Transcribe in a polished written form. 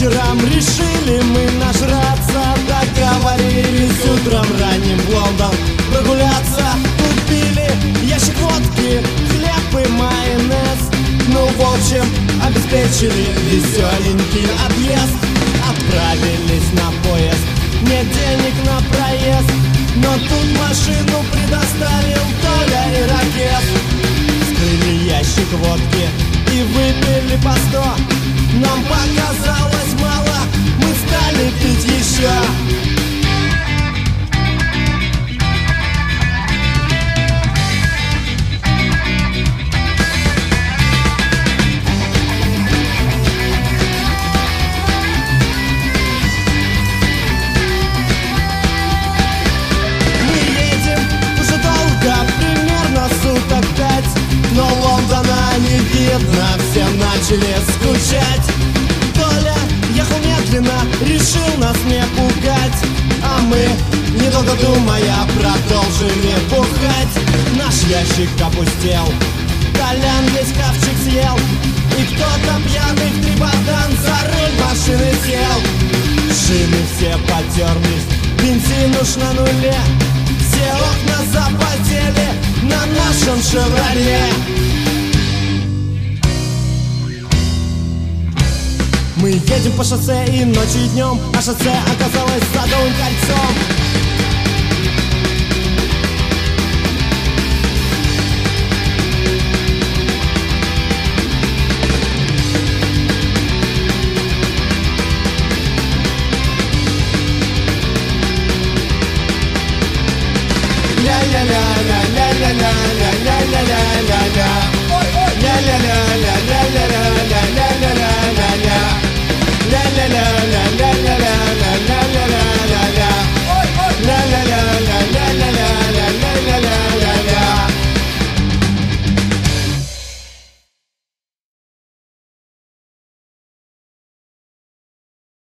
вечерам решили мы нажраться. Договорились утром ранним в Лондон прогуляться. Купили ящик водки, хлеб и майонез. Ну, в общем, обеспечили веселенький отъезд. Отправились на поезд, нет денег на проезд, но тут машину предоставил Толя и Ракет. Вскрыли ящик водки и выпили по 100. Нам показалось мало, мы стали пить еще. Но Лондона не видно, все начали скучать. Толя ехал медленно, решил нас не пугать, а мы, недолго думая, продолжили бухать. Наш ящик опустел, Толян весь хавчик съел, и кто-то пьяный в трибадан за руль машины сел. Шины все потерлись, бензин уж на нуле, все окна запотели на нашем «Шевроле». Мы едем по шоссе и ночью и днем, а шоссе оказалось Садовым кольцом. Ля-ля-ля-ля-ля-ля-ля.